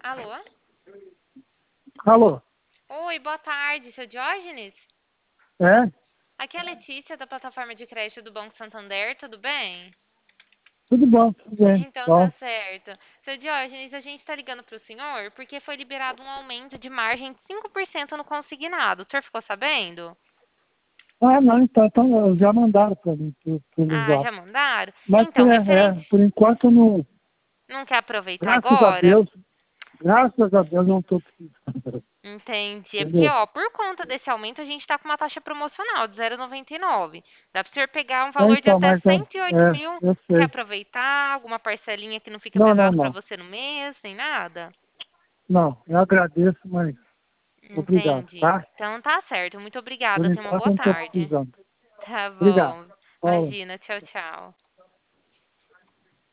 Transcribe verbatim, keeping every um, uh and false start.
Alô? Alô? Oi, boa tarde, seu Diógenes? É? Aqui é a Letícia, da plataforma de crédito do Banco Santander, tudo bem? Tudo bom, tudo bem. Então tá Bom. certo. Seu Diógenes, a gente está ligando para o senhor porque foi liberado um aumento de margem de cinco por cento no consignado. O senhor ficou sabendo? Ah, não, então, então já mandaram para mim, pe- pelo Ah, já zap. mandaram? Mas Então, é, é, referente. por enquanto não, Não quer aproveitar graças a agora? Deus, graças a Deus não estou precisando. Entendi. É porque, Entendeu? ó, por conta desse aumento, a gente tá com uma taxa promocional de zero vírgula noventa e nove. Dá para o senhor pegar um É, valor de então, até mas é, cento e oito é, mil. eu Quer sei. aproveitar? Alguma parcelinha que não fica Não, não, pesado para não. você no mês, nem nada? Não, eu agradeço, mas obrigado, Entendi. tá? Então tá certo. Muito Por obrigada. Tenha uma enquanto boa eu não estou tarde. precisando. Tá Obrigado. bom. Falou. Imagina. Tchau, tchau.